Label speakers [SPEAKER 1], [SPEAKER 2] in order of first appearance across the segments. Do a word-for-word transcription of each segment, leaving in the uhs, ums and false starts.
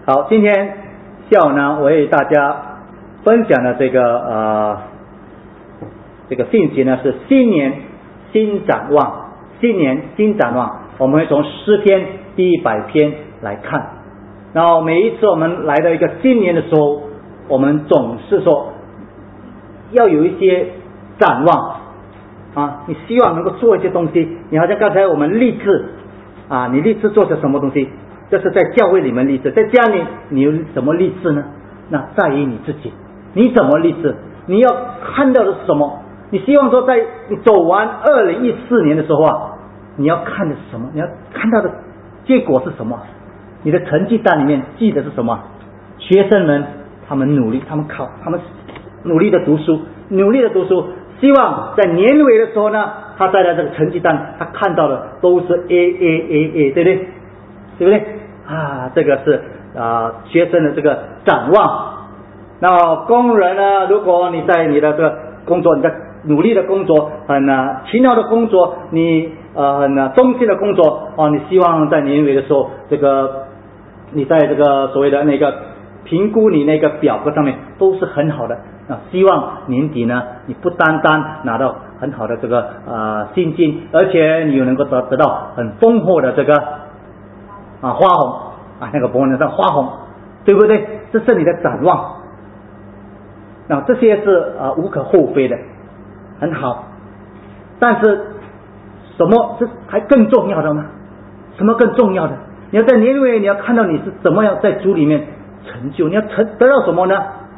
[SPEAKER 1] 好，今天下午呢，我为大家分享的这个呃这个信息呢是新年新展望，新年新展望。我们会从诗篇第一百篇来看，然后每一次我们来到一个新年的时候，我们总是说要有一些展望啊，你希望能够做一些东西。你好像刚才我们立志啊，你立志做些什么东西？这是在教会里面立志，在家里你有什么立志呢？那在于你自己，你怎么立志？你要看到的是什么？你希望说在你走完二零一四年的时候啊，你要看的是什么？你要看到的结果是什么？你的成绩单里面记得是什么？学生们他们努力，他们考，他们努力的读书，努力的读书，希望在年尾的时候呢，他在他这个成绩单他看到的都是 A A A A， 对不对？对不对啊？这个是啊学生的这个展望。那工人呢，如果你在你的这个工作，你在努力的工作，很啊勤劳的工作，你呃很啊忠心的工作啊，你希望在年尾的时候，这个你在这个所谓的那个评估你那个表格上面都是很好的啊，希望年底呢，你不单单拿到很好的这个呃薪金，而且你又能够得得到很丰厚的这个啊花红啊，那个不能叫花红，对不对？这是你的展望。那这些是啊无可厚非的，很好。但是什么是还更重要的吗？什么更重要的？你要在年尾，你要看到你是怎么样在主里面成就，你要成得到什么呢？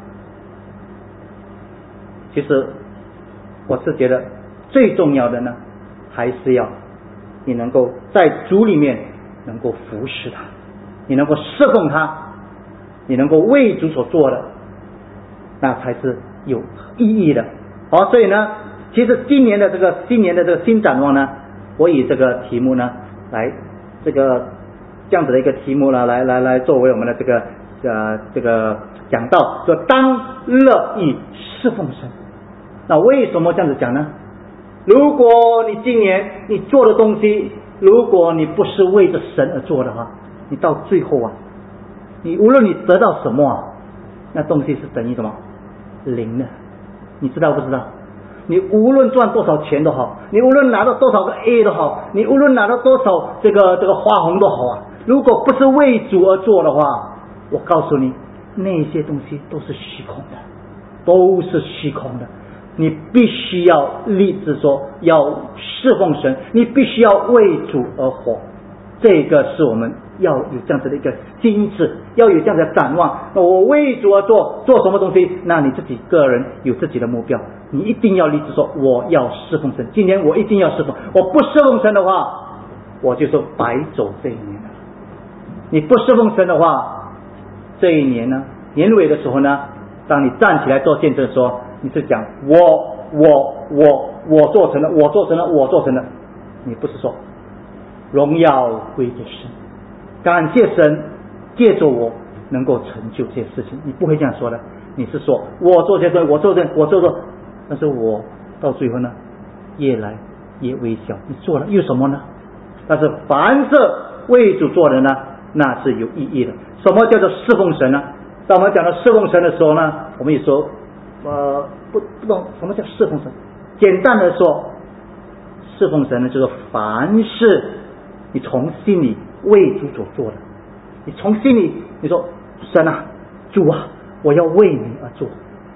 [SPEAKER 1] 其实我是觉得最重要的呢，还是要你能够在主里面能够服侍他，你能够侍奉他，你能够为主所做的，那才是有意义的。好，所以呢，其实今年的这个今年的这个新展望呢，我以这个题目呢来这个这样子的一个题目呢来来来作为我们的这个呃这个讲道，说当乐意侍奉神。那为什么这样子讲呢？如果你今年你做的东西，如果你不是为着神而做的话，你到最后啊，你无论你得到什么啊，那东西是等于什么？零的。你知道不知道？你无论赚多少钱都好，你无论拿到多少个 A 都好，你无论拿到多少这个这个花红都好啊，如果不是为主而做的话，我告诉你，那些东西都是虚空的，都是虚空的。你必须要立志说要侍奉神，你必须要为主而活。这个是我们要有这样子的一个心智，要有这样的展望。那我为主而做，做什么东西？那你自己个人有自己的目标，你一定要立志说我要侍奉神。今年我一定要侍奉，我不侍奉神的话，我就说白走这一年了。你不侍奉神的话，这一年呢，年尾的时候呢，当你站起来做见证的时候，你是讲我我我我做成了，我做成了，我做成了，你不是说荣耀归给神，感谢神借着我能够成就这些事情，你不会这样说的。你是说我做这个，我做这，我做这，但是我到最后呢，越来越微小。你做了有什么呢？但是凡是为主做的呢，那是有意义的。什么叫做侍奉神呢？当我们讲到侍奉神的时候呢，我们也说呃不不懂什么叫侍奉神。简单的说，侍奉神呢，就是凡是你从心里为主所做的，你从心里你说神啊，主啊，我要为你而做。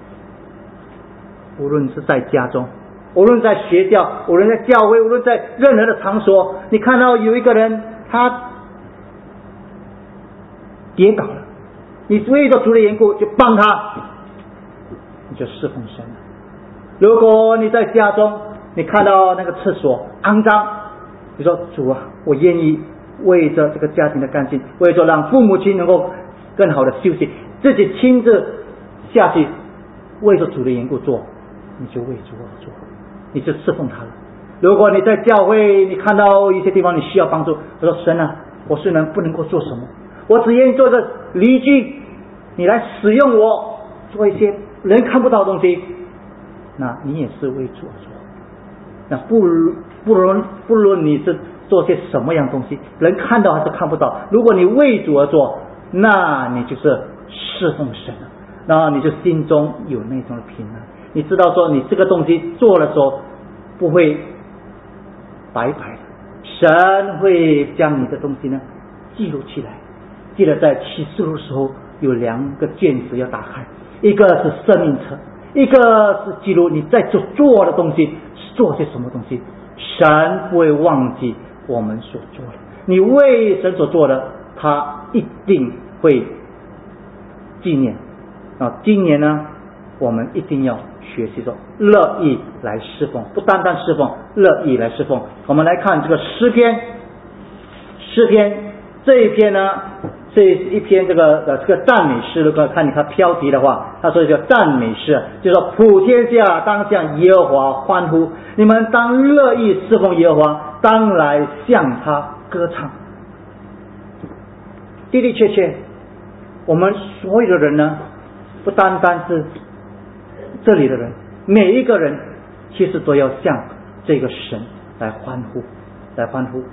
[SPEAKER 1] 无论是在家中，无论在学校，无论在教会，无论在任何的场所，你看到有一个人他跌倒了，你为着主的缘故就帮他，你就侍奉神了。如果你在家中，你看到那个厕所肮脏，你说主啊，我愿意为着这个家庭的干净，为着让父母亲能够更好的休息，自己亲自下去为着主的缘故做，你就为主而做，你就侍奉他了。如果你在教会，你看到一些地方你需要帮助，他说神啊，我虽然不能够做什么，我只愿意做个邻居，你来使用我做一些人看不到的东西，那你也是为主而做。那不不论不论你是做些什么样东西，人看到还是看不到，如果你为主而做， 那你就是侍奉神了，然后你就心中有那种的平安。你知道说你这个东西做的时候不会白白的，神会将你的东西呢记录起来。记得在启示录的时候有两个卷子要打开，一个是生命册，一个是记录你在做做的东西是做些什么东西。神不会忘记我们所做的，你为神所做的他一定会纪念啊。今年呢我们一定要学习说乐意来侍奉，不单单侍奉，乐意来侍奉。我们来看这个诗篇，诗篇这一篇呢，这一篇这个呃这个赞美诗，如果看你看标题的话，他说叫赞美诗，就说普天下当向耶和华欢呼，你们当乐意侍奉耶和华，当来向他歌唱。的的确确，我们所有的人呢，不单单是这里的人，每一个人其实都要向这个神来欢呼，来欢呼。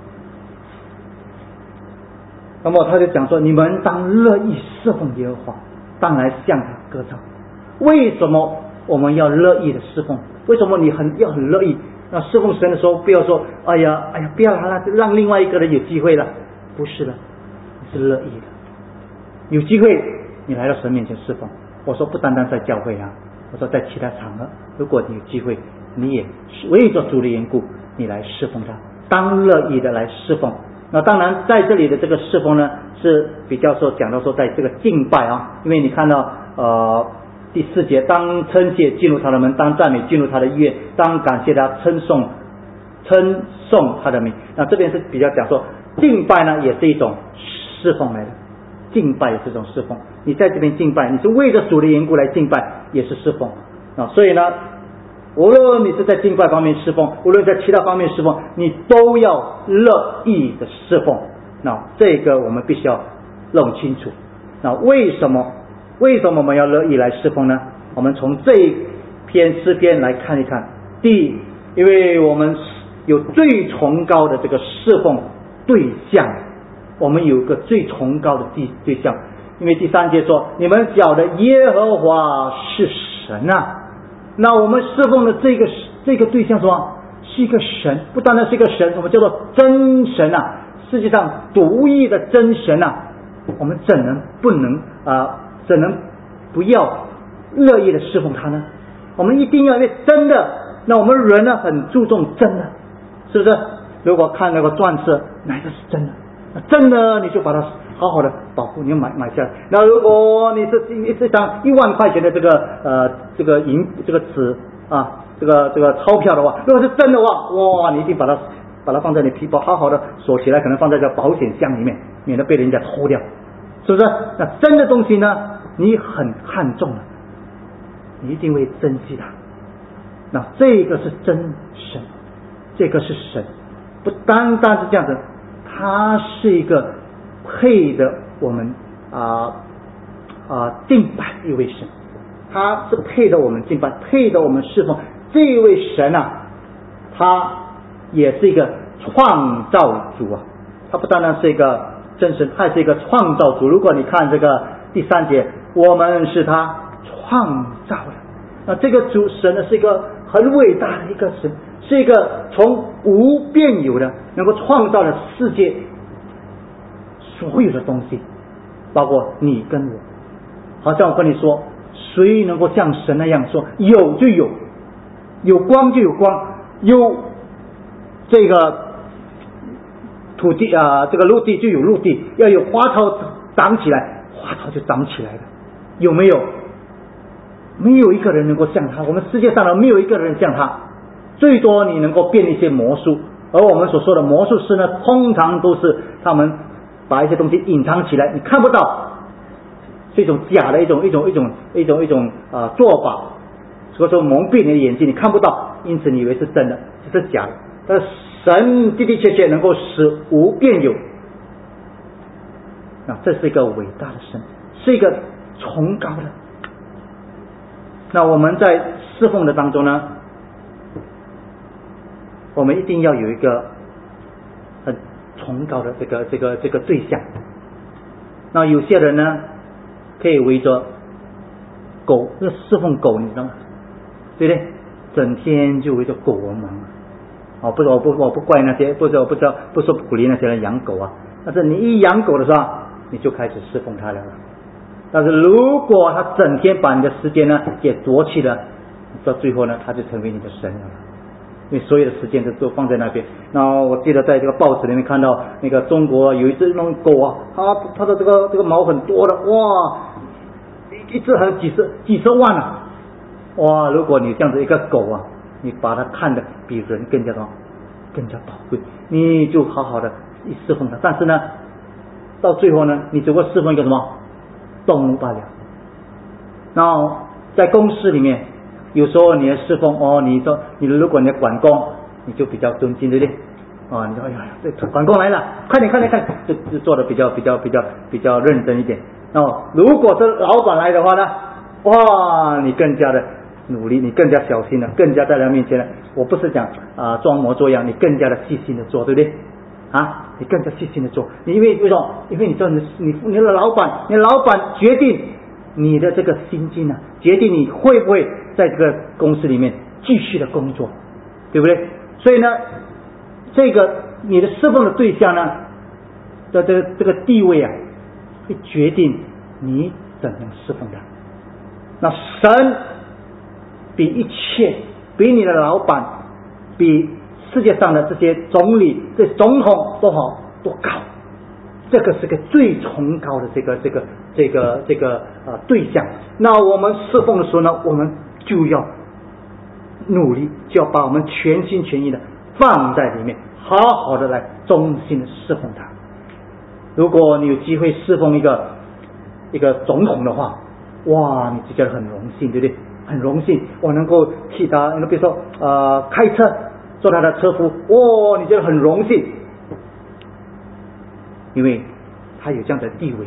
[SPEAKER 1] 那么他就讲说，你们当乐意侍奉耶和华，当来向他歌唱。为什么我们要乐意的侍奉？为什么你很要很乐意？那侍奉神的时候，不要说哎呀哎呀，不要让让另外一个人有机会了，不是的，你是乐意的。有机会你来到神面前侍奉，我说不单单在教会啊，我说在其他场合，如果你有机会，你也为着主的缘故，你来侍奉他，当乐意的来侍奉。那当然在这里的这个侍奉呢，是比较说讲到说在这个敬拜啊，因为你看到呃第四节，当称谢进入他的门，当赞美进入他的医院，当感谢他称颂称颂他的名。那这边是比较讲说敬拜呢也是一种侍奉来的，敬拜也是一种侍奉。你在这边敬拜，你是为着主的缘故来敬拜，也是侍奉啊。所以呢，无论你是在敬拜方面侍奉，无论在其他方面侍奉，你都要乐意的侍奉。那这个我们必须要弄清楚。那为什么为什么我们要乐意来侍奉呢？我们从这一篇诗篇来看一看。第一，因为我们有最崇高的这个侍奉对象，我们有个最崇高的对象。因为第三节说，你们晓得耶和华是神啊。那我们侍奉的这个这个对象什么？是一个神，不单单是一个神，我们叫做真神啊，世界上独一的真神啊。我们怎能不能啊、呃？怎能不要乐意的侍奉他呢？我们一定要因为真的。那我们人呢，很注重真的，是不是？如果看那个钻石，哪个是真的？真的你就把它好好的保护，你要买买下来。那如果你是这张一万块钱的这个呃这个银这个纸啊，这个这个钞票的话，如果是真的话，哇，你一定把它把它放在你皮包，好好的锁起来，可能放在这保险箱里面，免得被人家偷掉，是不是？那真的东西呢，你很看重了，你一定会珍惜它。那这个是真神，这个是神，不单单是这样子，它是一个配的我们啊啊敬拜一位神，他是配的我们敬拜，配的我们侍奉。这一位神啊，他也是一个创造主啊，他不单单是一个真神，他是一个创造主。如果你看这个第三节，我们是他创造的，那这个主神呢是一个很伟大的一个神，是一个从无变有的，能够创造了世界所有的东西，包括你跟我。好像我跟你说，谁能够像神那样说有就有，有光就有光，有这个土地啊、呃，这个陆地就有陆地，要有花草长起来，花草就长起来了，有没有？没有一个人能够像他，我们世界上呢没有一个人像他。最多你能够变一些魔术，而我们所说的魔术师呢，通常都是他们把一些东西隐藏起来，你看不到，是一种假的一种一种一种一种一种啊、呃、做法，所以说蒙蔽你的眼睛，你看不到，因此你以为是真的，这是假的。但是神的的确确能够使无变有，那这是一个伟大的神，是一个崇高的。那我们在侍奉的当中呢，我们一定要有一个很崇高的这个这个这个对象。 那有些人呢，可以围着狗，那侍奉狗，你知道吗？对不对？整天就围着狗而忙。哦，不是，我不我不怪那些，不是我不知道，不说鼓励那些人养狗啊。但是你一养狗的时候，你就开始侍奉它了。但是如果他整天把你的时间呢给夺去了，到最后呢，他就成为你的神了。因为所有的时间都都放在那边。那我记得在这个报纸里面看到，那个中国有一只那种狗啊，它它的这个这个毛很多的，哇，一只还有几十几十万啊，哇！如果你这样子一个狗啊，你把它看得比人更加的更加宝贵，你就好好的侍奉它。但是呢，到最后呢，你只会侍奉一个什么动物罢了。然后在公司里面，有时候你的侍奉哦，你说你如果你的管工，你就比较尊敬，对不对？啊，你说哎呀，这管工来了，快点快点快点，就就做的比较比较比较比较认真一点。哦，如果是老板来的话呢，哇，你更加的努力，你更加小心了，更加在他面前呢，我不是讲啊、呃、装模作样，你更加的细心的做，对不对？啊，你更加细心的做，你因为为什么？因为你知道你你你的老板，你的老板决定你的这个心境呢、啊，决定你会不会在这个公司里面继续的工作，对不对？所以呢，这个你的侍奉的对象呢的这个这个地位啊，会决定你怎样侍奉他。那神比一切，比你的老板，比世界上的这些总理、这总统都好多高，这个是个最崇高的这个这个这个这个呃对象。那我们侍奉的时候呢，我们就要努力，就要把我们全心全意的放在里面，好好的来忠心的侍奉他。如果你有机会侍奉一个一个总统的话，哇，你就觉得很荣幸，对不对？很荣幸，我能够替他，比如说呃开车，做他的车夫，哇，你觉得很荣幸，因为他有这样的地位。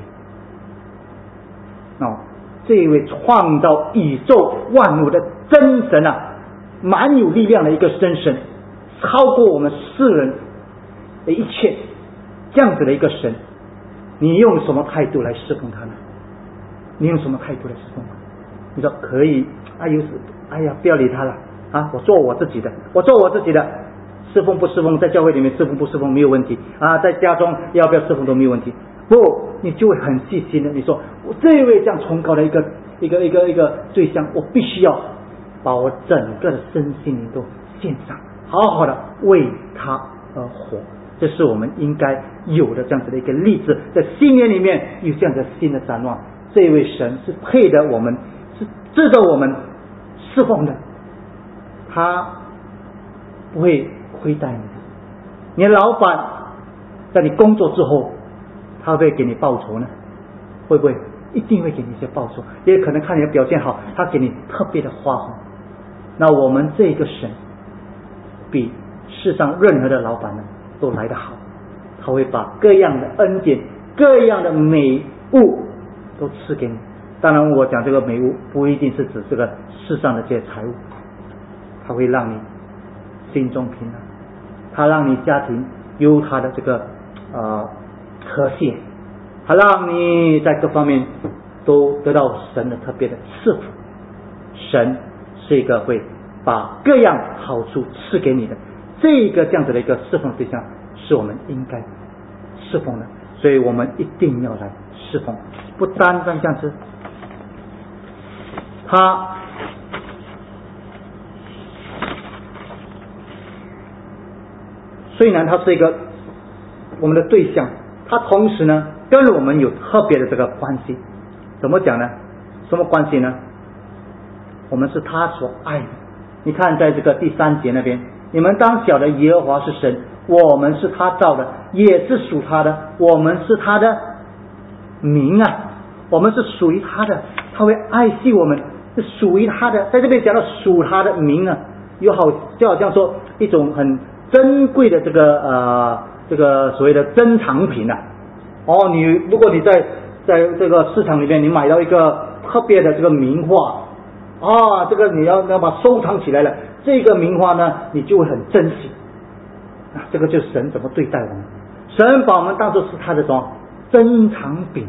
[SPEAKER 1] 哦，这一位创造宇宙万物的真神啊，蛮有力量的一个真神，超过我们世人的一切，这样子的一个神，你用什么态度来侍奉他呢？你用什么态度来侍奉他？你说可以，哎呦，哎呀，不要理他了啊！我做我自己的，我做我自己的，侍奉不侍奉，在教会里面侍奉不侍奉没有问题啊，在家中要不要侍奉都没有问题。不，你就会很细心的，你说我这位这样崇高的一个一个一个一个对象，我必须要把我整个的身心灵都献上，好好的为他而活。这是我们应该有的这样子的一个励志，在新年里面有这样的新的展望。这位神是配得我们，是值得我们侍奉的，他不会亏待你的。你的老板在你工作之后，他会不会给你报酬呢？会不会？一定会给你一些报酬，也可能看你的表现好，他给你特别的花红。那我们这个神比世上任何的老板呢都来得好，他会把各样的恩典、各样的美物都赐给你。当然我讲这个美物不一定是指这个世上的这些财物，他会让你心中平安，他让你家庭有他的这个呃和谐，他让你在各方面都得到神的特别的赐福。神是一个会把各样好处赐给你的，这个这样子的一个侍奉对象是我们应该侍奉的，所以我们一定要来侍奉。不单单这样子，他虽然他是一个我们的对象，他同时呢跟我们有特别的这个关系。怎么讲呢？什么关系呢？我们是他所爱的。你看在这个第三节那边，你们当晓得耶和华是神，我们是他造的，也是属他的，我们是他的民啊，我们是属于他的，他会爱惜我们，是属于他的。在这边讲到属他的民啊，有好就好像说一种很珍贵的这个呃这个所谓的珍藏品啊。哦，你如果你在在这个市场里面你买到一个特别的这个名画啊，这个你要要把它收藏起来了，这个名画呢你就会很珍惜啊。这个就是神怎么对待我们，神把我们当作是他的什么珍藏品啊，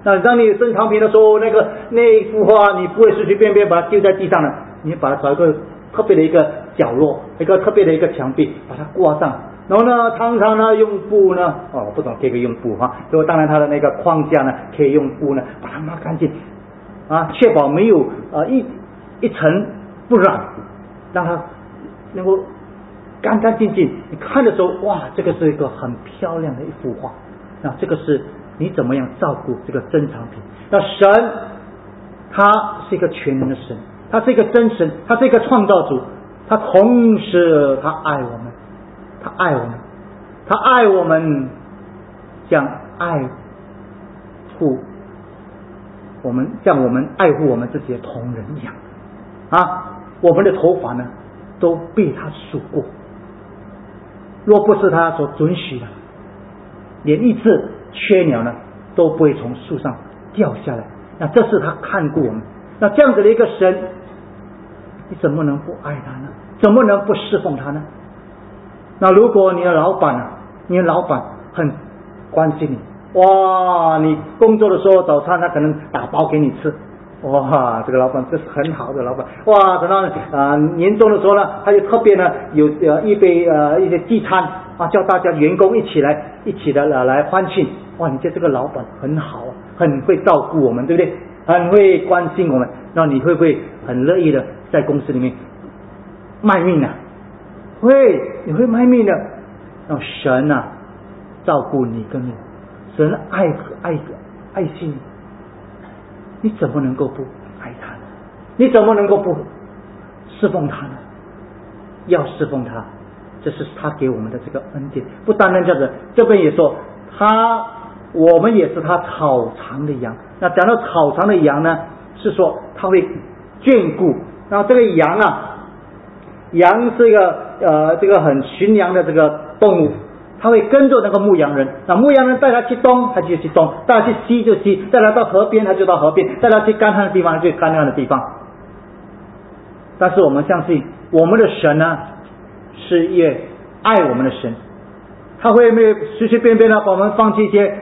[SPEAKER 1] 那当你珍藏品的时候，那个那一幅画你不会随随便便把它丢在地上的，你把它找一个特别的一个角落，一个特别的一个墙壁，把它挂上。然后呢，常常呢用布呢，哦，不懂可以用布哈，所以当然它的那个框架呢，可以用布呢把它抹干净，啊，确保没有呃一一层不染，让它能够干干净净。你看的时候，哇，这个是一个很漂亮的一幅画。那这个是你怎么样照顾这个珍藏品？那神他是一个全能的神，他是一个真神，他是一个创造主，他同时他爱我们。他爱我们，他爱我们，像爱护我们，像我们爱护我们这些同人一样啊！我们的头发呢，都被他数过，若不是他所准许的，连一只雀鸟呢都不会从树上掉下来。那这是他看顾我们。那这样子的一个神，你怎么能不爱他呢？怎么能不侍奉他呢？那如果你的老板啊，你的老板很关心你，哇，你工作的时候早餐他可能打包给你吃，哇，这个老板这是很好的老板，哇，等到啊、呃、年终的时候呢，他就特别呢有呃一杯呃一些聚餐啊，叫大家员工一起来一起的来来欢庆，哇，你觉得这个老板很好啊，很会照顾我们，对不对？很会关心我们，那你会不会很乐意的在公司里面卖命呢、啊？会，你会卖命的。让神啊照顾你跟我，神爱爱爱惜你，你怎么能够不爱他呢？你怎么能够不侍奉他呢？要侍奉他，这是他给我们的这个恩典。不单单这样子，这边也说他，我们也是他草场的羊。那讲到草场的羊呢，是说他会眷顾。然后这个羊啊。羊是一个呃，这个很驯良的这个动物，它会跟着那个牧羊人。那牧羊人带它去东，它就去东；带它去西就西；带它到河边，它就到河边；带它去干旱的地方，就去干旱的地方。但是我们相信，我们的神呢，是越爱我们的神，他会没有随随便便的把我们放弃一些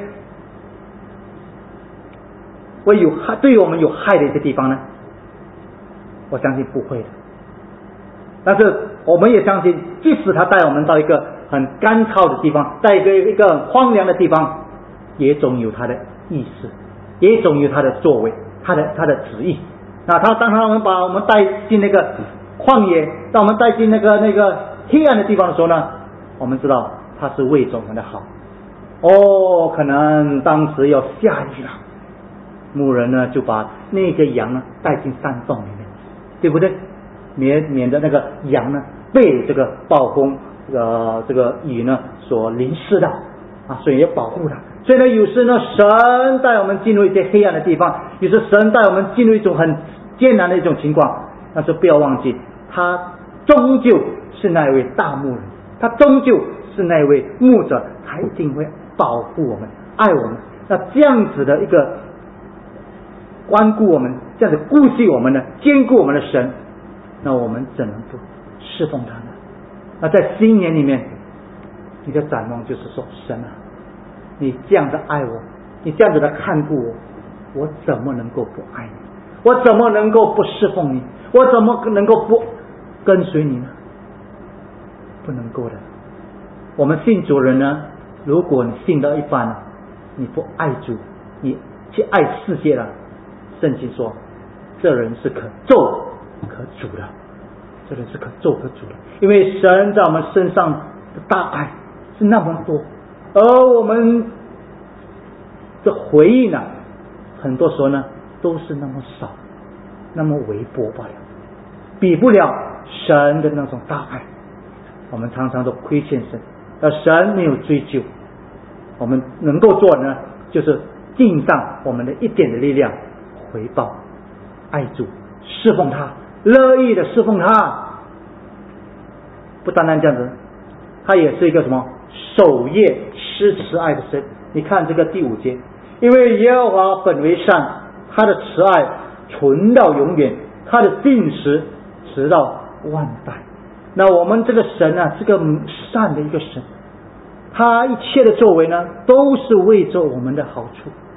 [SPEAKER 1] 会有害对于我们有害的一些地方呢？我相信不会的。但是我们也相信，即使他带我们到一个很干燥的地方，在一个一个荒凉的地方，也总有他的意思，也总有他的作为，他的他的旨意。那他当他们把我们带进那个旷野，让我们带进那个那个黑暗的地方的时候呢，我们知道他是为着我们的好。哦，可能当时要下雨了，牧人呢就把那些羊呢带进山洞里面，对不对？免免得那个羊呢被这个暴风呃这个雨呢所淋湿的啊，所以要保护它。所以呢，有时呢，神带我们进入一些黑暗的地方，有时神带我们进入一种很艰难的一种情况，但是不要忘记，他终究是那一位大牧人，他终究是那一位牧者，他一定会保护我们，爱我们。那这样子的一个关顾我们，这样子顾惜我们呢，兼顾我们的神，那我们怎能不侍奉他呢？那在新年里面，你的展望就是说，神啊，你这样的爱我，你这样子的看顾我，我怎么能够不爱你？我怎么能够不侍奉你？我怎么能够不跟随你呢？不能够的。我们信主人呢，如果你信到一半了，你不爱主，你去爱世界了，圣经说这人是可咒可主的，这人是可咒可主的。因为神在我们身上的大爱是那么多，而我们的回应呢，很多时候呢都是那么少，那么微薄罢了，比不了神的那种大爱。我们常常都亏欠神，而神没有追究。我们能够做的呢，就是尽上我们的一点的力量，回报爱主，侍奉他，乐意的侍奉他。不单单这样子，他也是一个什么守夜施慈爱的神。你看这个第五节，因为耶和华本为善，他的慈爱存到永远，他的信实直到万代。那我们这个神啊，是个善的一个神，他一切的作为呢，都是为着我们的好处。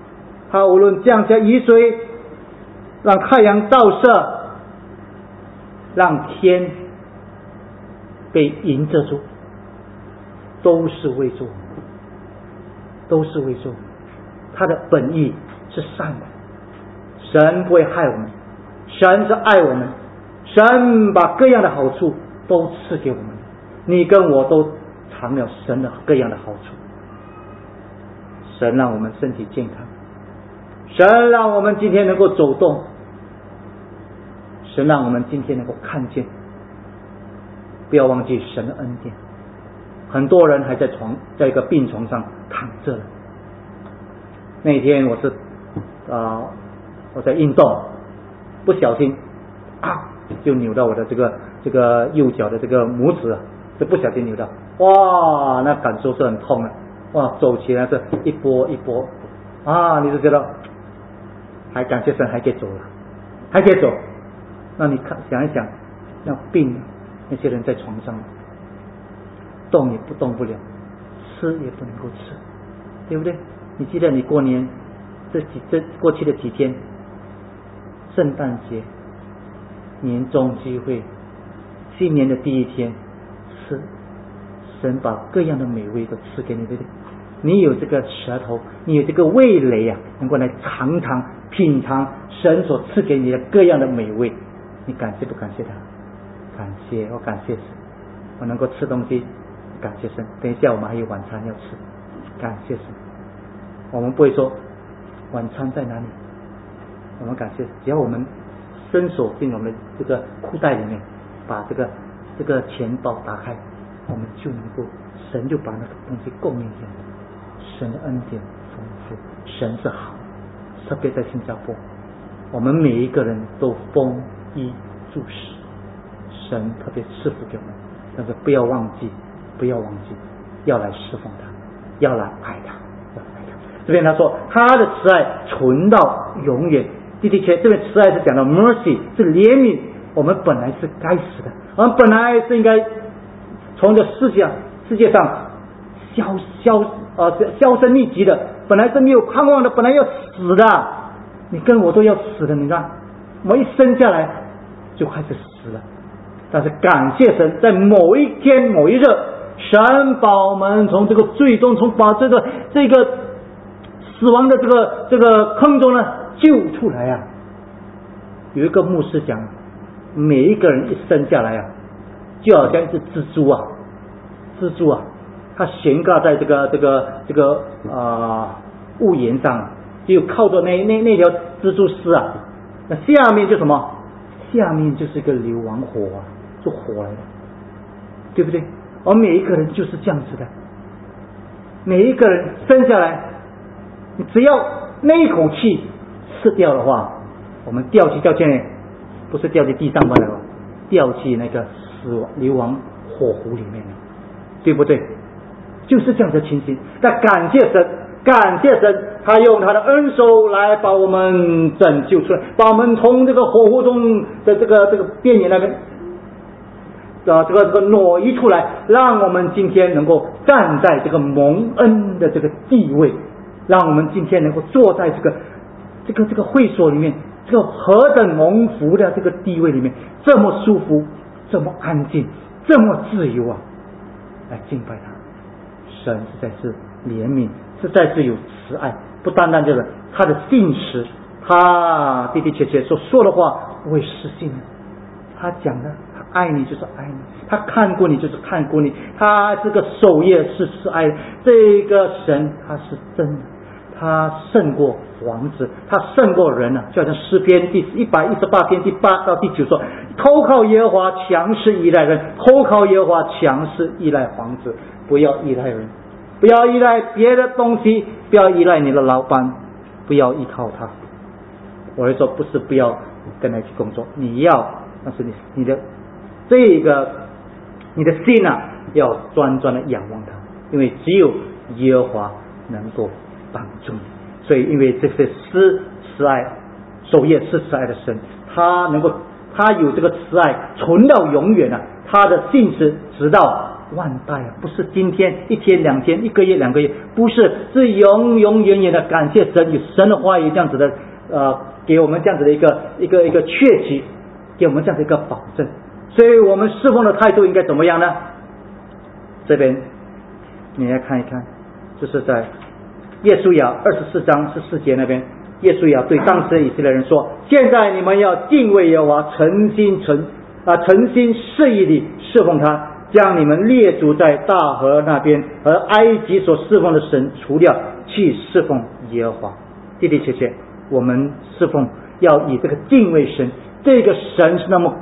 [SPEAKER 1] 他无论降下雨水，让太阳照射，让天被迎遮住，都是为着我们，都是为着我们。他的本意是善的，神不会害我们，神是爱我们，神把各样的好处都赐给我们，你跟我都尝了神的各样的好处。神让我们身体健康，神让我们今天能够走动，神让我们今天能够看见。不要忘记神的恩典。很多人还在床，在一个病床上躺着了。那天我是啊、呃，我在运动，不小心啊就扭到我的这个这个右脚的这个拇指，就不小心扭到，哇，那感受是很痛的，哇，走起来是一波一波啊，你就觉得还感谢神还可以走了，还可以走。那你看想一想，那病那些人在床上动也不动不了，吃也不能够吃，对不对？你记得你过年这几这过去的几天，圣诞节、年终聚会、新年的第一天，吃，神把各样的美味都赐给你，对不对？你有这个舌头，你有这个味蕾啊，能够来尝尝品尝神所赐给你的各样的美味，你感谢不感谢他？感谢，我感谢神，我能够吃东西，感谢神。等一下我们还有晚餐要吃，感谢神。我们不会说晚餐在哪里，我们感谢，只要我们伸手进我们这个裤袋里面，把这个这个钱包打开，我们就能够，神就把那个东西供应给我们。神的恩典丰富，神是好，特别在新加坡，我们每一个人都丰衣足食，神特别赐福给我们。但是不要忘记，不要忘记要来侍奉他，要来爱他，要来爱他。这边他说他的慈爱存到永远，的的确这边慈爱是讲到 mercy， 是怜悯。我们本来是该死的，我们本来是应该从这世界世界上消消呃销声匿迹的，本来是没有盼望的，本来要死的，你跟我都要死的。你看我们一生下来就开始死了，但是感谢神，在某一天某一日，神把我们从这个最终从把这个这个死亡的这个这个坑中呢救出来啊。有一个牧师讲，每一个人一生下来啊，就好像是蜘蛛啊，蜘蛛啊，它悬挂在这个这个这个啊、呃、屋檐上，就靠着那那那条蜘蛛丝啊，那下面就什么？下面就是一个硫磺火啊，就火来的，对不对？而每一个人就是这样子的，每一个人生下来，你只要那一口气吃掉的话，我们掉去掉进，不是掉进地上罢了，掉进那个死亡硫磺火湖里面了，对不对？就是这样的情形。但感谢神，感谢神，他用他的恩手来把我们拯救出来，把我们从这个火湖中的这个这个边缘那边啊，这个这个挪移出来，让我们今天能够站在这个蒙恩的这个地位，让我们今天能够坐在这个这个这个会所里面，这个何等蒙福的这个地位里面，这么舒服，这么安静，这么自由啊，来敬拜他。神实在是怜悯，实在是有慈爱，不单单就是他的信实，他的的确确所说的话不会失信的，他讲的他爱你就是爱你，他看过你就是看过你，他这个守夜是慈爱，这个神他是真的，他胜过王子，他胜过人啊！就好像诗篇第一百一十八篇第八到第九说：投靠耶和华，强势依赖人；投靠耶和华，强势依赖王子。不要依赖人，不要依赖别的东西，不要依赖你的老板，不要依靠他。我会说，不是不要跟他一起工作，你要，但是你你的这个你的心啊，要专专的仰望他，因为只有耶和华能够帮助你。所以因为这些施慈爱，守夜是慈爱的神，他能够他有这个慈爱存到永远啊，他的信实直到万代啊，不是今天一天两天一个月两个月，不是，是永永远远的感谢神，有神的话语这样子的呃，给我们这样子的一个一个一个确据，给我们这样的一个保证。所以我们侍奉的态度应该怎么样呢？这边你来看一看，就是在约书亚二十四章十四节那边，约书亚对当时的以色列人说：现在你们要敬畏耶和华，诚心诚啊诚心实意地侍奉他，将你们列祖在大河那边和埃及所侍奉的神除掉，去侍奉耶和华。的的确确，我们侍奉要以这个敬畏神，这个神是那么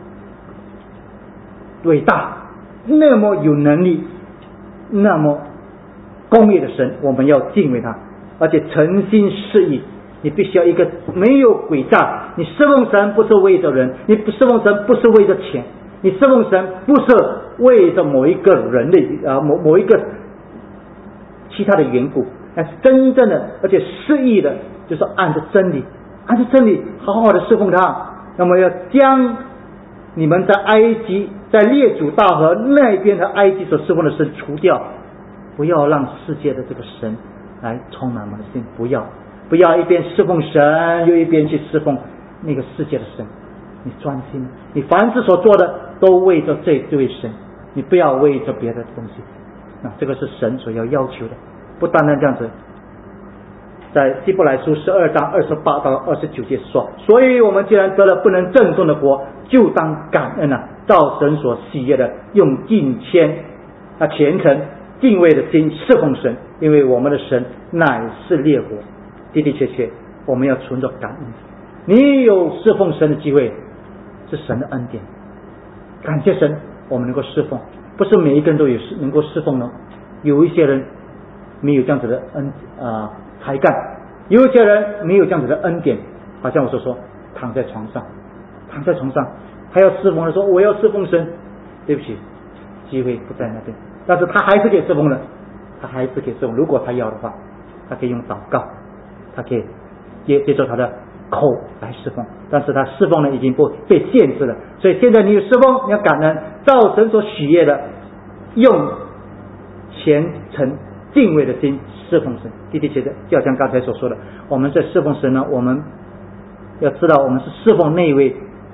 [SPEAKER 1] 伟大，那么有能力，那么公义的神，我们要敬畏他，而且诚心实意。你必须要一个没有诡诈，你侍奉神不是为着人，你侍奉神不是为着钱，你侍奉神不是为着某一个人的啊某某一个其他的缘故，但是真正的而且实意的，就是按着真理，按着真理好好的侍奉他。那么要将你们在埃及在列祖大河那边的埃及所侍奉的神除掉，不要让世界的这个神来充满我们的心，不要不要一边侍奉神又一边去侍奉那个世界的神。你专心，你凡事所做的都为着这这位神，你不要为着别的东西。那这个是神所要要求的，不单单这样子。在希伯来书十二章二十八到二十九节说，所以我们既然得了不能震动的国，就当感恩啊，照神所喜悦的，用敬谦啊虔诚敬畏的心侍奉神，因为我们的神乃是烈火。的的确确，我们要存着感恩。你有侍奉神的机会，是神的恩典，感谢神，我们能够侍奉。不是每一个人都有能够侍奉呢，有一些人没有这样子的恩啊、呃、才干，有一些人没有这样子的恩典，好像我所说，躺在床上，躺在床上还要侍奉的说我要侍奉神，对不起，机会不在那边，但是他还是可以侍奉的，他还是可以侍奉。如果他要的话，他可以用祷告，他可以接接受他的口来侍奉，但是他侍奉呢已经不被限制了。所以现在你有侍奉，你要感恩，照神所喜悦的，用虔诚敬畏的心侍奉神。的的确确，就好像刚才所说的，我们在侍奉神呢，我们要知道我们是侍奉那位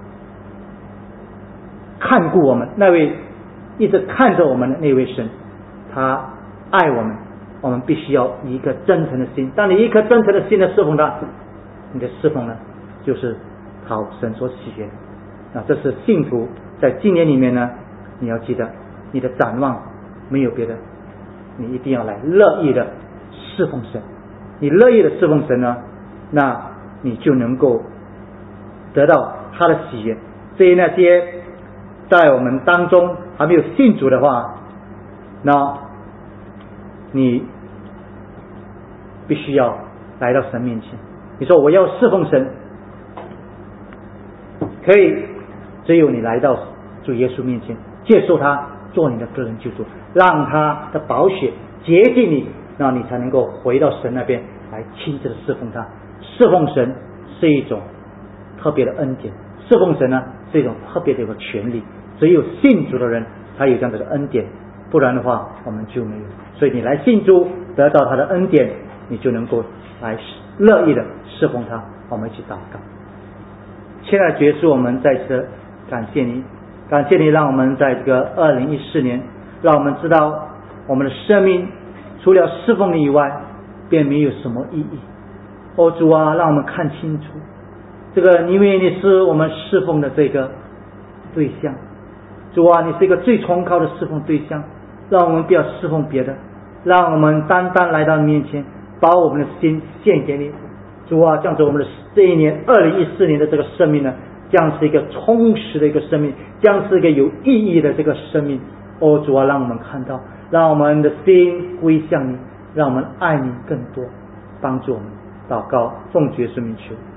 [SPEAKER 1] 看顾我们，那位一直看着我们的那位神，他爱我们，我们必须要以一颗真诚的心。当你一颗真诚的心的侍奉他，你的侍奉呢，就是讨神所喜悦。那这是信徒在今年里面呢，你要记得，你的展望没有别的，你一定要来乐意的侍奉神。你乐意的侍奉神呢，那你就能够得到他的喜悦。至于那些在我们当中还没有信主的话，那你必须要来到神面前。你说我要侍奉神，可以只有你来到主耶稣面前，接受他做你的个人救主，让他的宝血洁净你，那你才能够回到神那边来亲自的侍奉他。侍奉神是一种特别的恩典，侍奉神呢是一种特别的一个权利，只有信主的人才有这样子的恩典，不然的话我们就没有。所以你来信主得到他的恩典，你就能够来乐意的侍奉他。我们一起祷告。现在结束，我们再次感谢你，感谢你让我们在这个二零一四年，让我们知道我们的生命除了侍奉你以外便没有什么意义。哦主啊，让我们看清楚这个，因为你是我们侍奉的这个对象。主啊，你是一个最崇高的侍奉对象，让我们不要侍奉别的，让我们单单来到你面前，把我们的心献给你。主啊，这样子我们的这一年二零一四年的这个生命呢，将是一个充实的一个生命，将是一个有意义的这个生命。哦主啊，让我们看到，让我们的心归向你，让我们爱你更多，帮助我们。祷告奉主耶稣名求。